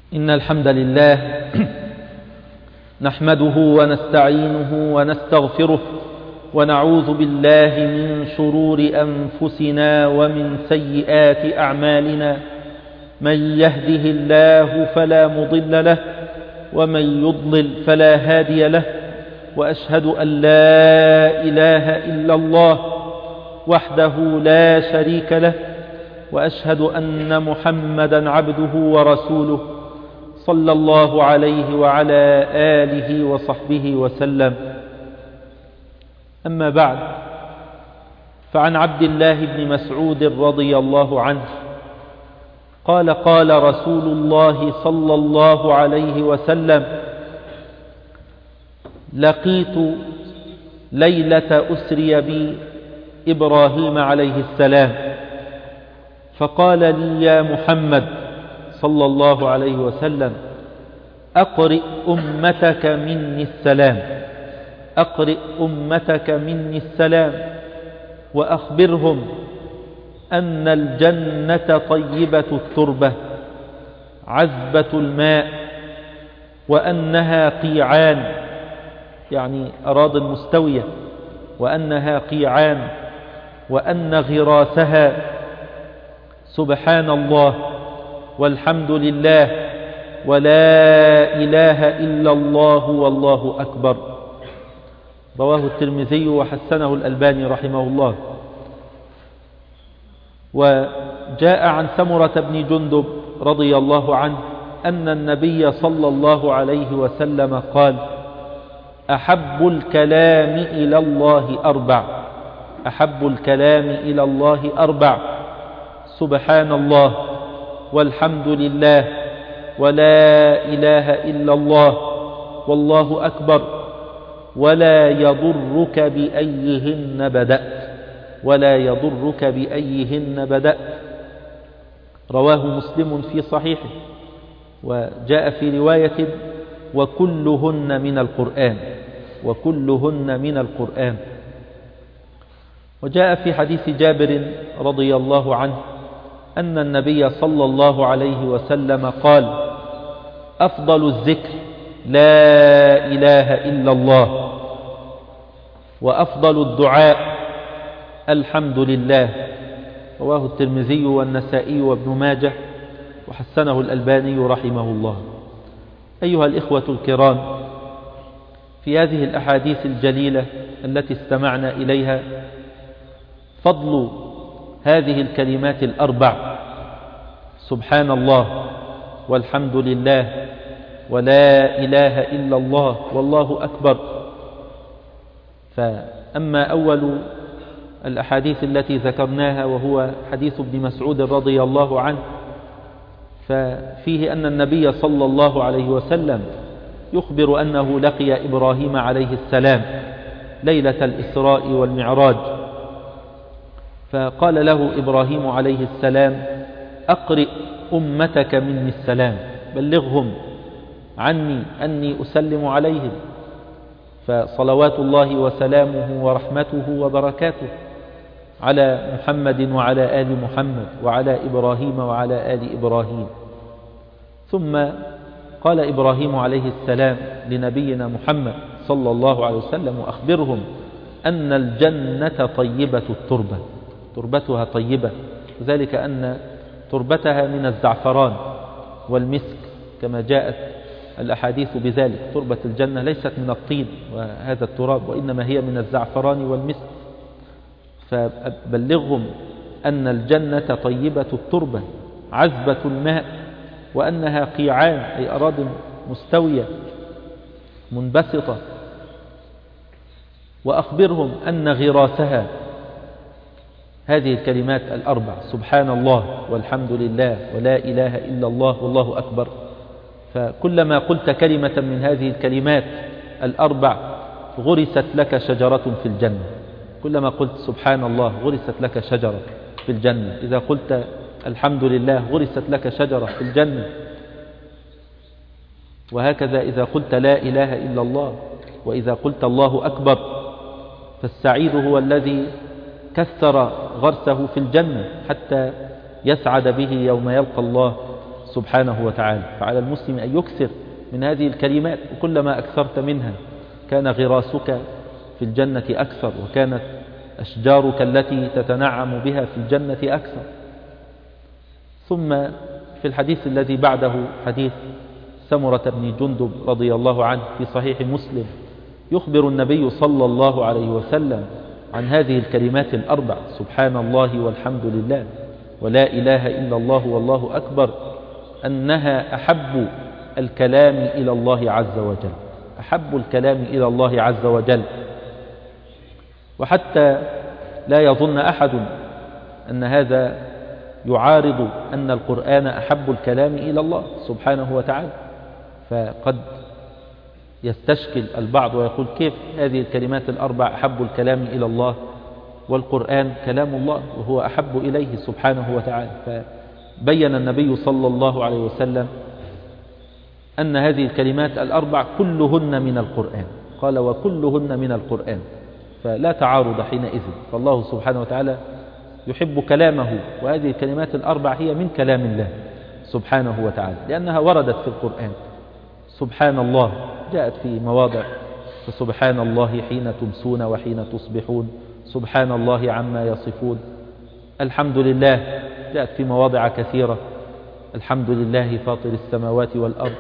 إن الحمد لله نحمده ونستعينه ونستغفره ونعوذ بالله من شرور أنفسنا ومن سيئات أعمالنا. من يهده الله فلا مضل له ومن يضلل فلا هادي له، وأشهد أن لا إله إلا الله وحده لا شريك له، وأشهد أن محمدا عبده ورسوله صلى الله عليه وعلى آله وصحبه وسلم. أما بعد، فعن عبد الله بن مسعود رضي الله عنه قال: قال رسول الله صلى الله عليه وسلم: لقيت ليلة أسري بي إبراهيم عليه السلام، فقال لي: يا محمد صلى الله عليه وسلم، أقرئ أمتك مني السلام، أقرئ أمتك مني السلام، وأخبرهم أن الجنة طيبة التربة عذبة الماء، وأنها قيعان، يعني أراضٍ مستوية، وأنها قيعان، وأن غراسها سبحان الله والحمد لله ولا إله إلا الله والله أكبر. رواه الترمذي وحسنه الألباني رحمه الله. وجاء عن سمرة بن جندب رضي الله عنه أن النبي صلى الله عليه وسلم قال: أحب الكلام إلى الله أربع، أحب الكلام إلى الله أربع: سبحان الله والحمد لله ولا إله إلا الله والله أكبر، ولا يضرك بأيهن بدأت، ولا يضرك بأيهن بدأت. رواه مسلم في صحيحه. وجاء في رواية: وكلهن من القرآن، وكلهن من القرآن. وجاء في حديث جابر رضي الله عنه أن النبي صلى الله عليه وسلم قال: أفضل الذكر لا إله إلا الله، وأفضل الدعاء الحمد لله. رواه الترمذي والنسائي وابن ماجه وحسنه الألباني رحمه الله. أيها الإخوة الكرام، في هذه الأحاديث الجليلة التي استمعنا إليها فضل هذه الكلمات الأربع: سبحان الله والحمد لله ولا إله إلا الله والله أكبر. فأما أول الأحاديث التي ذكرناها وهو حديث ابن مسعود رضي الله عنه، ففيه أن النبي صلى الله عليه وسلم يخبر أنه لقي إبراهيم عليه السلام ليلة الإسراء والمعراج، فقال له إبراهيم عليه السلام: أقرئ أمتك مني السلام، بلغهم عني أني أسلم عليهم. فصلوات الله وسلامه ورحمته وبركاته على محمد وعلى آل محمد وعلى إبراهيم وعلى آل إبراهيم. ثم قال إبراهيم عليه السلام لنبينا محمد صلى الله عليه وسلم: وأخبرهم أن الجنة طيبة التربة، تربتها طيبة، وذلك أن تربتها من الزعفران والمسك كما جاءت الأحاديث بذلك. تربة الجنة ليست من الطين وهذا التراب، وإنما هي من الزعفران والمسك. فبلغهم أن الجنة طيبة التربة عذبة الماء، وأنها قيعان، أي أراضٍ مستوية منبسطة. وأخبرهم أن غراسها هذه الكلمات الأربع: سبحان الله والحمد لله ولا إله إلا الله والله أكبر. فكلما قلت كلمة من هذه الكلمات الأربع غرست لك شجرة في الجنة. كلما قلت سبحان الله غرست لك شجرة في الجنة. إذا قلت الحمد لله غرست لك شجرة في الجنة. وهكذا إذا قلت لا إله إلا الله، وإذا قلت الله أكبر. فالسعيد هو الذي كثر غرسه في الجنة حتى يسعد به يوم يلقى الله سبحانه وتعالى. فعلى المسلم أن يكثر من هذه الكلمات، وكلما أكثرت منها كان غراسك في الجنة أكثر، وكانت أشجارك التي تتنعم بها في الجنة أكثر. ثم في الحديث الذي بعده حديث سمرة بن جندب رضي الله عنه في صحيح مسلم، يخبر النبي صلى الله عليه وسلم عن هذه الكلمات الأربع: سبحان الله والحمد لله ولا إله إلا الله والله أكبر، أنها أحب الكلام إلى الله عز وجل، أحب الكلام إلى الله عز وجل. وحتى لا يظن أحد أن هذا يعارض أن القرآن أحب الكلام إلى الله سبحانه وتعالى، فقد يستشكل البعض ويقول: كيف هذه الكلمات الأربع أحب الكلام إلى الله والقرآن كلام الله وهو أحب إليه سبحانه وتعالى؟ فبين النبي صلى الله عليه وسلم أن هذه الكلمات الأربع كلهن من القرآن، قال: وكلهن من القرآن، فلا تعارض حينئذ، فالله سبحانه وتعالى يحب كلامه، وهذه الكلمات الأربع هي من كلام الله سبحانه وتعالى، لأنها وردت في القرآن. سبحان الله جاءت في مواضع: فسبحان الله حين تمسون وحين تصبحون، سبحان الله عما يصفون. الحمد لله جاءت في مواضع كثيرة: الحمد لله فاطر السماوات والأرض،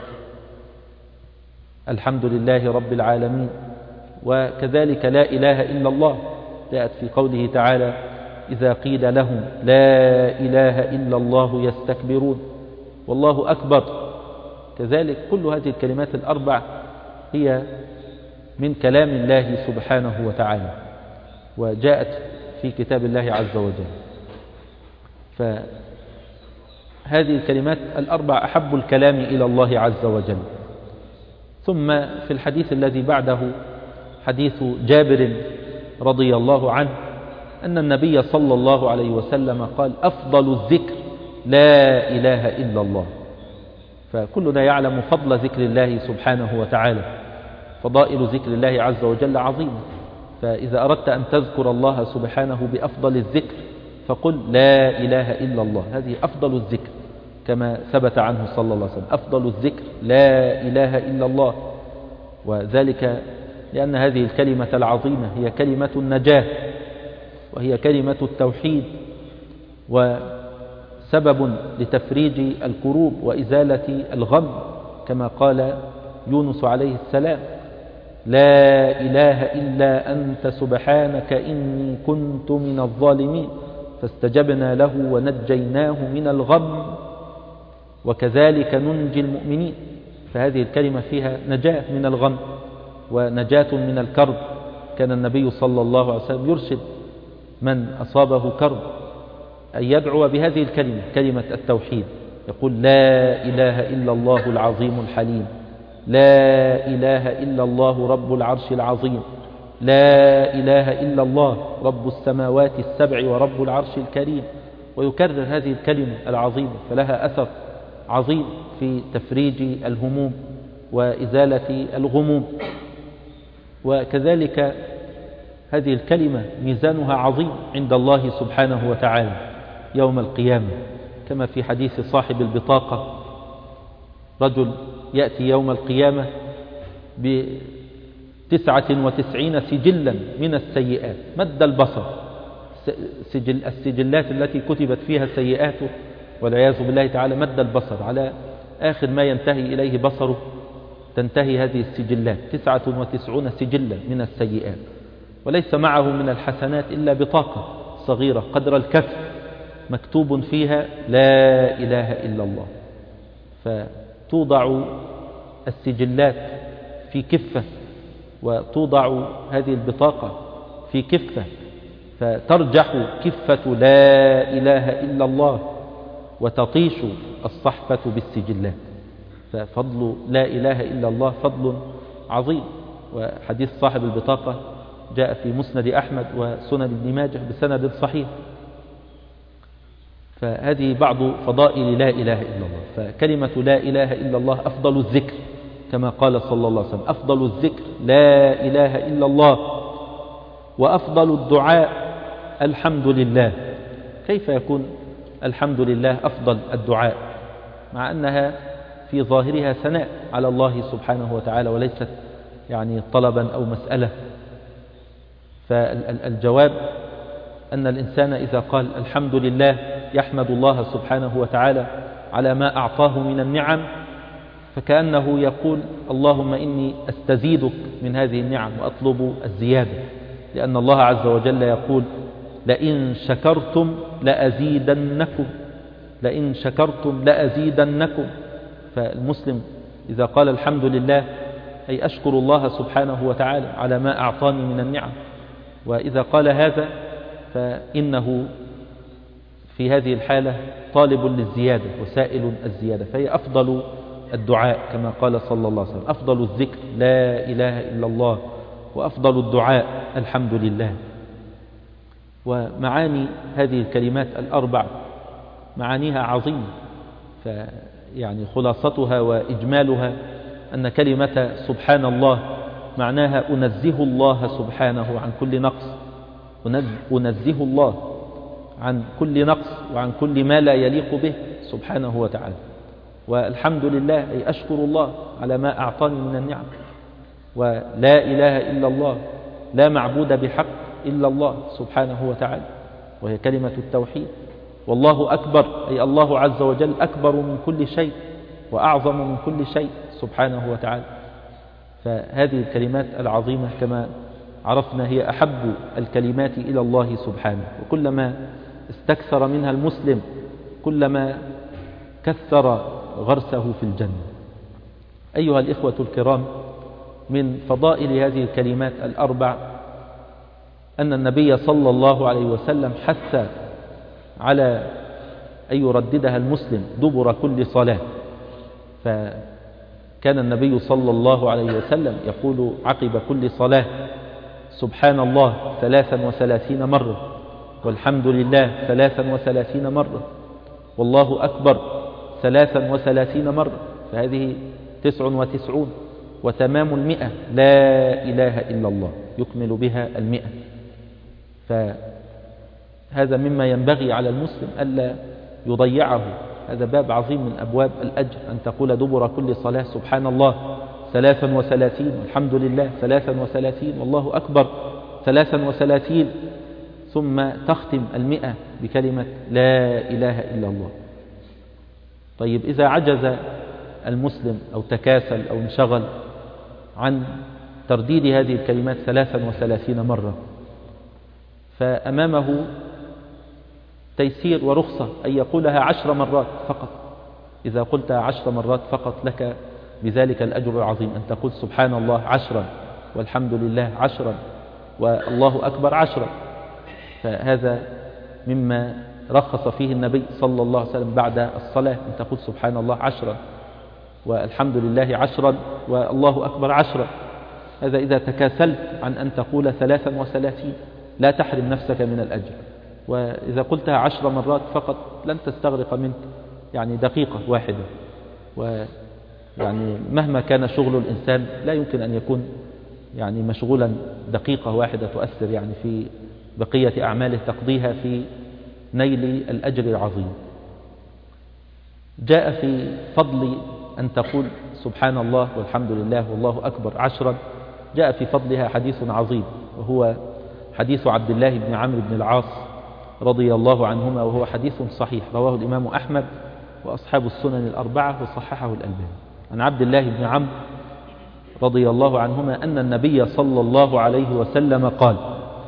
الحمد لله رب العالمين. وكذلك لا إله إلا الله جاءت في قوله تعالى: إذا قيل لهم لا إله إلا الله يستكبرون، والله أكبر. كذلك كل هذه الكلمات الأربع هي من كلام الله سبحانه وتعالى، وجاءت في كتاب الله عز وجل. فهذه الكلمات الأربع أحب الكلام إلى الله عز وجل. ثم في الحديث الذي بعده حديث جابر رضي الله عنه أن النبي صلى الله عليه وسلم قال: أفضل الذكر لا إله إلا الله. فكلنا يعلم فضل ذكر الله سبحانه وتعالى، فضائل ذكر الله عز وجل عظيمة. فإذا أردت أن تذكر الله سبحانه بأفضل الذكر فقل لا إله إلا الله، هذه أفضل الذكر كما ثبت عنه صلى الله عليه وسلم: أفضل الذكر لا إله إلا الله. وذلك لأن هذه الكلمة العظيمة هي كلمة النجاة، وهي كلمة التوحيد، وسبب لتفريج الكروب وإزالة الغم، كما قال يونس عليه السلام: لا إله إلا أنت سبحانك إني كنت من الظالمين، فاستجبنا له ونجيناه من الغم وكذلك ننجي المؤمنين. فهذه الكلمة فيها نجاة من الغم ونجاة من الكرب. كان النبي صلى الله عليه وسلم يرشد من أصابه كرب أن يدعو بهذه الكلمة، كلمة التوحيد، يقول: لا إله إلا الله العظيم الحليم، لا إله إلا الله رب العرش العظيم، لا إله إلا الله رب السماوات السبع ورب العرش الكريم. ويكرر هذه الكلمة العظيمة، فلها أثر عظيم في تفريج الهموم وإزالة الغموم. وكذلك هذه الكلمة ميزانها عظيم عند الله سبحانه وتعالى يوم القيامة، كما في حديث صاحب البطاقة: رجل يأتي يوم القيامة ب99 سجلا من السيئات مد البصر، السجلات التي كتبت فيها سيئاته والعياذ بالله تعالى مد البصر، على آخر ما ينتهي إليه بصره تنتهي هذه السجلات، 99 سجلا من السيئات، وليس معه من الحسنات إلا بطاقة صغيرة قدر الكف مكتوب فيها لا إله إلا الله. فتوضع السجلات في كفة، وتوضع هذه البطاقة في كفة، فترجح كفة لا إله إلا الله وتطيش الصحفة بالسجلات. ففضل لا إله إلا الله فضل عظيم. وحديث صاحب البطاقة جاء في مسند أحمد وسنن ابن ماجه بسند صحيح. فهذه بعض فضائل لا إله إلا الله. فكلمة لا إله إلا الله أفضل الذكر، كما قال صلى الله عليه وسلم: أفضل الذكر لا إله إلا الله. وأفضل الدعاء الحمد لله. كيف يكون الحمد لله أفضل الدعاء؟ مع أنها في ظاهرها ثناء على الله سبحانه وتعالى وليست يعني طلبا أو مسألة. فالجواب أن الإنسان إذا قال الحمد لله يحمد الله سبحانه وتعالى على ما أعطاه من النعم، فكأنه يقول اللهم إني أستزيدك من هذه النعم وأطلب الزيادة، لأن الله عز وجل يقول لئن شكرتم لأزيدنكم، لئن شكرتم لأزيدنكم. فالمسلم إذا قال الحمد لله أي أشكر الله سبحانه وتعالى على ما أعطاني من النعم، وإذا قال هذا فإنه في هذه الحالة طالب للزيادة وسائل الزيادة، فهي أفضل الدعاء كما قال صلى الله عليه وسلم أفضل الذكر لا إله إلا الله، وأفضل الدعاء الحمد لله. ومعاني هذه الكلمات الأربع معانيها عظيمة، فيعني خلاصتها وإجمالها أن كلمة سبحان الله معناها أنزه الله سبحانه عن كل نقص، أنزه الله عن كل نقص وعن كل ما لا يليق به سبحانه وتعالى. والحمد لله أي أشكر الله على ما أعطاني من النعم. ولا إله إلا الله لا معبود بحق إلا الله سبحانه وتعالى، وهي كلمة التوحيد. والله أكبر أي الله عز وجل أكبر من كل شيء وأعظم من كل شيء سبحانه وتعالى. فهذه الكلمات العظيمة كما عرفنا هي أحب الكلمات إلى الله سبحانه، وكلما استكثر منها المسلم كلما كثر غرسه في الجنة. أيها الإخوة الكرام، من فضائل هذه الكلمات الأربع أن النبي صلى الله عليه وسلم حث على أن يرددها المسلم دبر كل صلاة، فكان النبي صلى الله عليه وسلم يقول عقب كل صلاة سبحان الله 33 مرة، والحمد لله 33 مرة، والله أكبر 33 مرة، فهذه 99 وتمام 100 لا إله إلا الله يكمل بها 100. فهذا مما ينبغي على المسلم ألا يضيعه، هذا باب عظيم من أبواب الأجر، أن تقول دبر كل صلاة سبحان الله 33 والحمد لله 33 والله أكبر 33، ثم تختم 100 بكلمة لا إله إلا الله. طيب إذا عجز المسلم أو تكاسل أو انشغل عن ترديد هذه الكلمات 33 مرة، فأمامه تيسير ورخصة أن يقولها 10 مرات فقط. إذا قلتها 10 مرات فقط لك بذلك الأجر العظيم، أن تقول سبحان الله 10 والحمد لله 10 والله أكبر 10. فهذا مما رخص فيه النبي صلى الله عليه وسلم بعد الصلاة، أن تقول سبحان الله 10 والحمد لله 10 والله أكبر 10. هذا إذا تكاسلت عن أن تقول 33 لا تحرم نفسك من الأجر. وإذا قلتها 10 مرات فقط لن تستغرق منك يعني دقيقة واحدة، ويعني مهما كان شغل الإنسان لا يمكن أن يكون يعني مشغولا دقيقة واحدة تؤثر يعني في بقية أعماله تقضيها في نيل الأجر العظيم. جاء في فضل أن تقول سبحان الله والحمد لله والله أكبر 10، جاء في فضلها حديث عظيم، وهو حديث عبد الله بن عمرو بن العاص رضي الله عنهما، وهو حديث صحيح رواه الإمام أحمد وأصحاب السنن الأربعة وصححه الألباني. عن عبد الله بن عمرو رضي الله عنهما أن النبي صلى الله عليه وسلم قال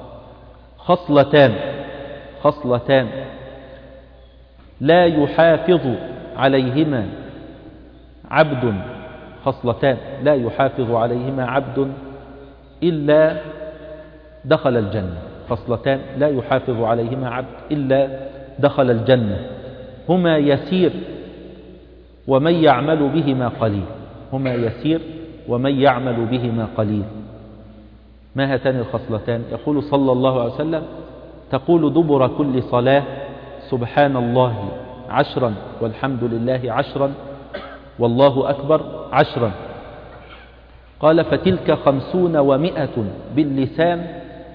خصلتان لا يحافظ عليهما عبد، خصلتان لا يحافظ عليهما عبد إلا دخل الجنة، خصلتان لا يحافظ عليهما عبد إلا دخل الجنة، هما يسير ومن يعمل بهما قليل، هما يسير ومن يعمل بهما قليل. ما هاتان الخصلتان؟ يقول صلى الله عليه وسلم تقول دبر كل صلاة سبحان الله 10 والحمد لله 10 والله أكبر 10. قال فتلك 50 و100 باللسان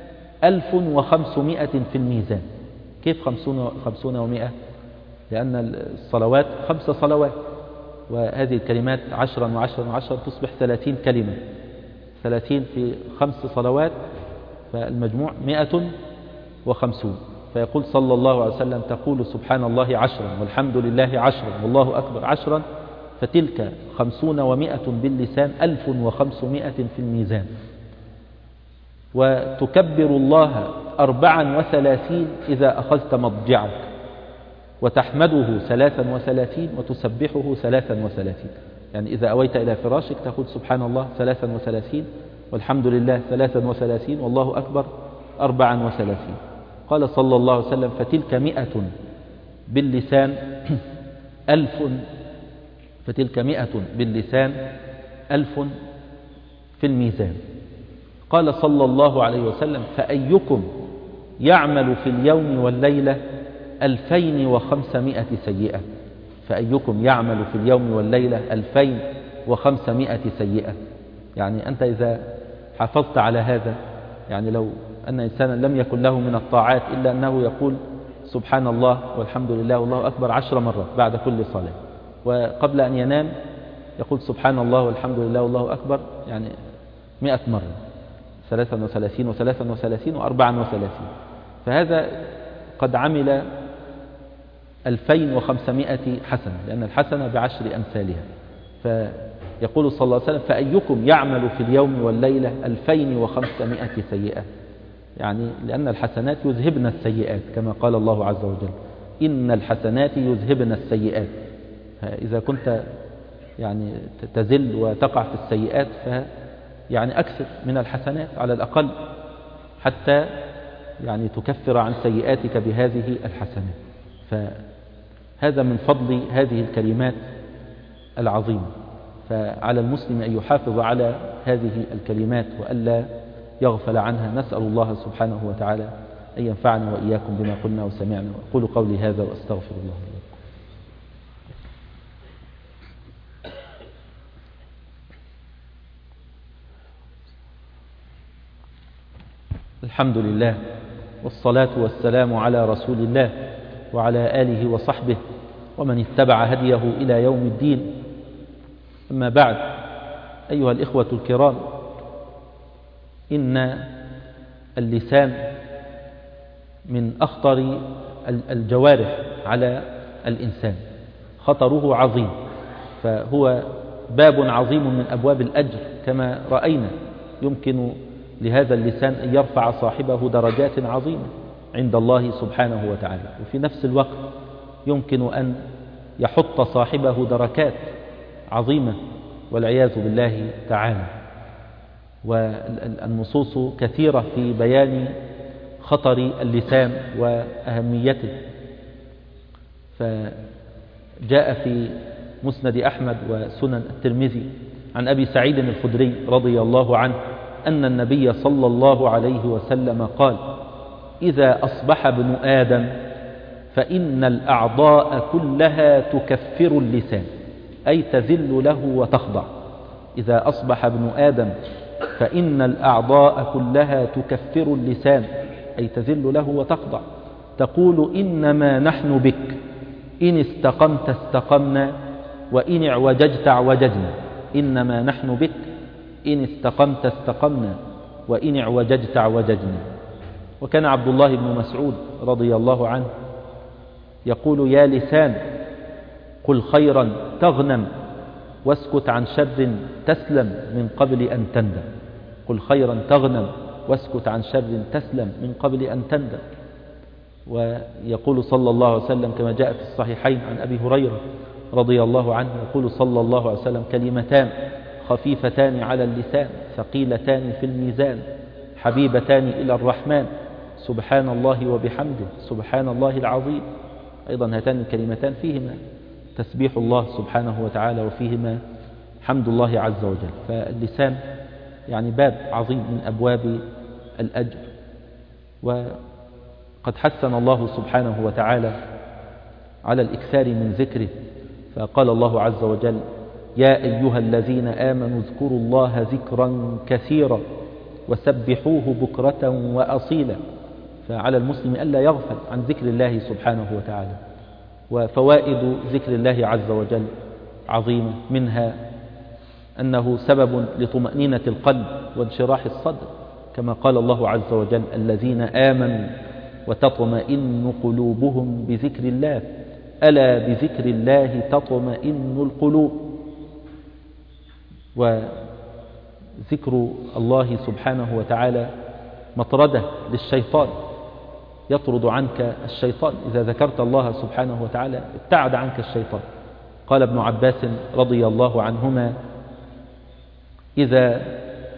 1500 في الميزان. كيف 50 و100؟ لأن الصلوات 5 صلوات، وهذه الكلمات 10 و10 و10 تصبح 30 كلمة، 30 في 5 صلوات، فالمجموع 150. فيقول صلى الله عليه وسلم: تقول سبحان الله 10 والحمد لله 10 والله أكبر 10، فتلك 50 و100 باللسان، 1500 في الميزان. وتكبر الله 34 إذا أخذت مضجعك، وتحمده 33 وتسبحه 33. يعني إذا أويت إلى فراشك تقول سبحان الله 33 والحمد لله 33 والله أكبر 34. قال صلى الله عليه وسلم: فتلك 100 باللسان 1000، فتلك 100 باللسان 1000 في الميزان. قال صلى الله عليه وسلم: فأيكم يعمل في اليوم والليلة 2500 سيئة، فأيكم يعمل في اليوم والليلة 2500 سيئة. يعني أنت إذا حافظت على هذا، يعني لو أن إنسانا لم يكن له من الطاعات إلا أنه يقول سبحان الله والحمد لله والله أكبر 10 مرات بعد كل صلاة، وقبل أن ينام يقول سبحان الله والحمد لله والله أكبر يعني 100 مرة، 33 و33 و34، فهذا قد عمل 2500 حسنة، لأن الحسنة ب10 أمثالها. فيقول صلى الله عليه وسلم: فأيكم يعمل في اليوم والليلة 2500 سيئة، يعني لأن الحسنات يذهبن السيئات، كما قال الله عز وجل: إن الحسنات يذهبن السيئات. فإذا كنت يعني تزل وتقع في السيئات يعني أكثر من الحسنات على الأقل، حتى يعني تكفر عن سيئاتك بهذه الحسنات. فهذا من فضل هذه الكلمات العظيمة. فعلى المسلم أن يحافظ على هذه الكلمات وألا يغفل عنها. نسأل الله سبحانه وتعالى أن ينفعنا وإياكم بما قلنا وسمعنا. وأقول قولي هذا وأستغفر الله لي. الحمد لله والصلاة والسلام على رسول الله وعلى آله وصحبه ومن اتبع هديه إلى يوم الدين. أما بعد، أيها الإخوة الكرام، إن اللسان من أخطر الجوارح على الإنسان، خطره عظيم، فهو باب عظيم من أبواب الأجر كما رأينا. يمكن لهذا اللسان أن يرفع صاحبه درجات عظيمة عند الله سبحانه وتعالى، وفي نفس الوقت يمكن أن يحط صاحبه دركات عظيمة والعياذ بالله تعالى. والنصوص كثيرة في بيان خطر اللسان وأهميته. فجاء في مسند أحمد وسنن الترمذي عن أبي سعيد الخدري رضي الله عنه أن النبي صلى الله عليه وسلم قال: إذا أصبح ابن آدم فإن الأعضاء كلها تكفر اللسان، أي تذل له وتخضع. إذا أصبح ابن آدم فإن الأعضاء كلها تكفر اللسان، أي تذل له وتخضع. تقول: إنما نحن بك، إن استقمت استقمنا وإن اعوججت اعوججنا. إنما نحن بك، إن استقمت استقمنا وإن اعوججت اعوججنا. وكان عبد الله بن مسعود رضي الله عنه يقول: يا لسان قل خيرا تغنم واسكت عن شر تسلم من قبل أن تندم. قل خيرا تغنم واسكت عن شر تسلم من قبل أن تندم. ويقول صلى الله عليه وسلم كما جاء في الصحيحين عن أبي هريرة رضي الله عنه، يقول صلى الله عليه وسلم: كلمتان خفيفتان على اللسان ثقيلتان في الميزان حبيبتان إلى الرحمن، سبحان الله وبحمده سبحان الله العظيم. أيضا هاتان الكلمتان فيهما تسبيح الله سبحانه وتعالى وفيهما حمد الله عز وجل. فاللسان يعني باب عظيم من أبواب الأجر. وقد حثنا الله سبحانه وتعالى على الإكثار من ذكره، فقال الله عز وجل: يا أيها الذين آمنوا اذكروا الله ذكرا كثيرا وسبحوه بكرة وأصيلا. فعلى المسلم ألا يغفل عن ذكر الله سبحانه وتعالى. وفوائد ذكر الله عز وجل عظيمة، منها أنه سبب لطمأنينة القلب وانشراح الصدر، كما قال الله عز وجل: الذين آمنوا وتطمئن قلوبهم بذكر الله، ألا بذكر الله تطمئن القلوب. وذكر الله سبحانه وتعالى مطردة للشيطان، يطرد عنك الشيطان. إذا ذكرت الله سبحانه وتعالى ابتعد عنك الشيطان. قال ابن عباس رضي الله عنهما: إذا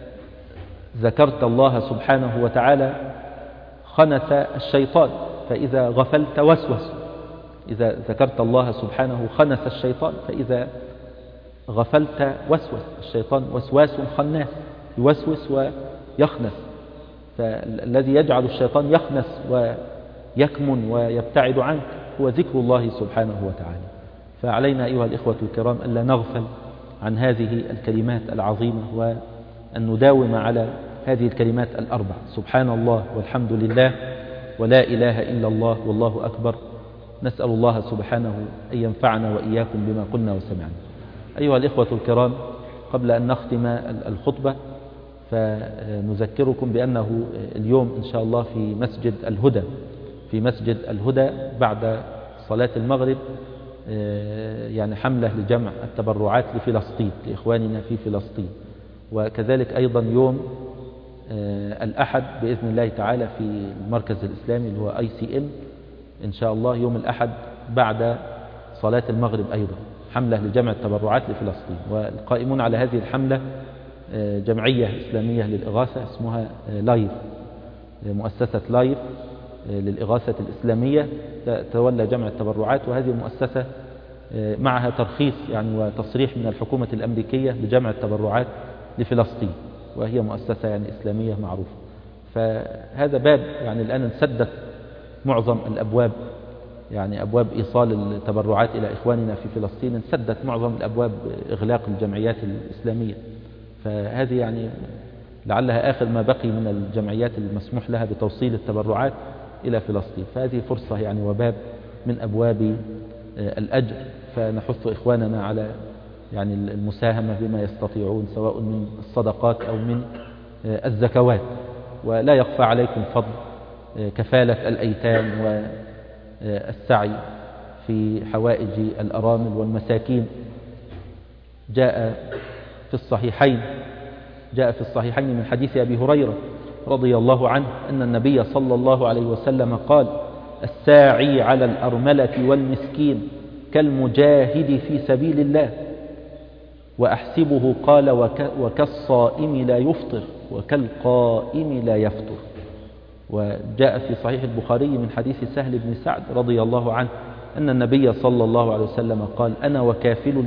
ذكرت الله سبحانه وتعالى خنث الشيطان، فإذا غفلت وسوس. إذا ذكرت الله سبحانه خنث الشيطان، فإذا غفلت وسوس. الشيطان وسواس خناس، يوسوس ويخنث، فالذي يجعل الشيطان يخنث ويكمن ويبتعد عنك هو ذكر الله سبحانه وتعالى. فعلينا أيها الإخوة الكرام ألا نغفل عن هذه الكلمات العظيمة، وأن نداوم على هذه الكلمات الأربع: سبحان الله والحمد لله ولا إله إلا الله والله أكبر. نسأل الله سبحانه أن ينفعنا وإياكم بما قلنا وسمعنا. أيها الإخوة الكرام، قبل أن نختم الخطبة فنذكركم بأنه اليوم إن شاء الله في مسجد الهدى بعد صلاة المغرب يعني حملة لجمع التبرعات لفلسطين، لإخواننا في فلسطين. وكذلك أيضا يوم الأحد بإذن الله تعالى في المركز الإسلامي اللي هو ICM إن شاء الله يوم الأحد بعد صلاة المغرب أيضا حملة لجمع التبرعات لفلسطين. والقائمون على هذه الحملة جمعية إسلامية للإغاثة اسمها لايف، مؤسسة لايف للإغاثة الإسلامية تولى جمع التبرعات. وهذه المؤسسة معها ترخيص يعني وتصريح من الحكومة الأمريكية لجمع التبرعات لفلسطين، وهي مؤسسة يعني إسلامية معروفة. فهذا باب يعني الآن انسدت معظم الأبواب، يعني أبواب إيصال التبرعات إلى إخواننا في فلسطين انسدت معظم الأبواب إغلاق الجمعيات الإسلامية. فهذه يعني لعلها آخر ما بقي من الجمعيات المسموح لها بتوصيل التبرعات إلى فلسطين. فهذه فرصة يعني وباب من أبواب الأجر، فنحث إخواننا على يعني المساهمة بما يستطيعون سواء من الصدقات أو من الزكوات. ولا يخفى عليكم فضل كفالة الأيتام والسعي في حوائج الأرامل والمساكين. جاء في الصحيحين من حديث أبي هريرة رضي الله عنه أن النبي صلى الله عليه وسلم قال: الساعي على الأرملة والمسكين كالمجاهد في سبيل الله. وأحسبه قال: وكالصائم لا يفطر وكالقائم لا يفطر. وجاء في صحيح البخاري من حديث سهل بن سعد رضي الله عنه أن النبي صلى الله عليه وسلم قال: أنا وكافل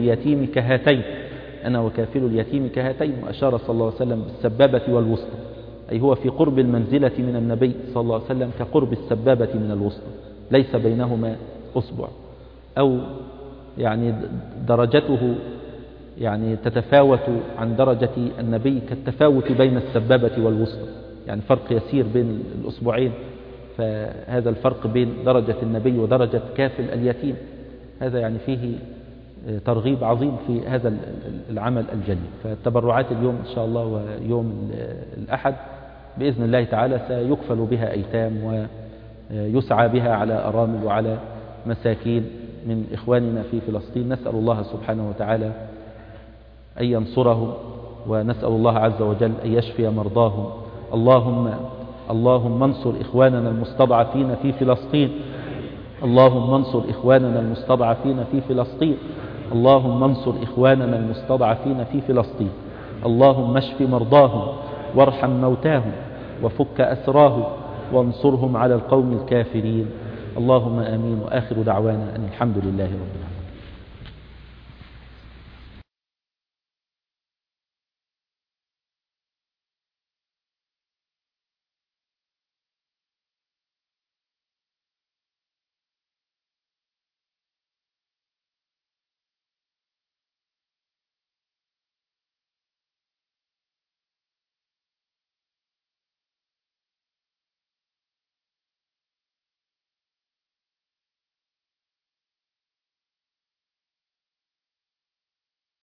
اليتيم كهاتين. وأشار صلى الله عليه وسلم بالسبابة والوسطى، أي هو في قرب المنزلة من النبي صلى الله عليه وسلم كقرب السبابة من الوسطى، ليس بينهما أصبع، أو يعني درجته يعني تتفاوت عن درجة النبي كالتفاوت بين السبابة والوسطى، يعني فرق يسير بين الأصبعين. فهذا الفرق بين درجة النبي ودرجة كافل اليتيم هذا يعني فيه ترغيب عظيم في هذا العمل الجليل. فالتبرعات اليوم إن شاء الله ويوم الأحد بإذن الله تعالى سيكفل بها أيتام ويسعى بها على أرامل وعلى مساكين من إخواننا في فلسطين. نسأل الله سبحانه وتعالى أن ينصرهم، ونسأل الله عز وجل أن يشفي مرضاهم. اللهم انصر إخواننا المستضعفين في فلسطين. اللهم انصر إخواننا المستضعفين في فلسطين. اللهم انصر إخواننا المستضعفين في فلسطين. اللهم اشف مرضاهم وارحم موتاهم وفك أسراهم وانصرهم على القوم الكافرين. اللهم آمين. وآخر دعوانا أن الحمد لله رب العالمين.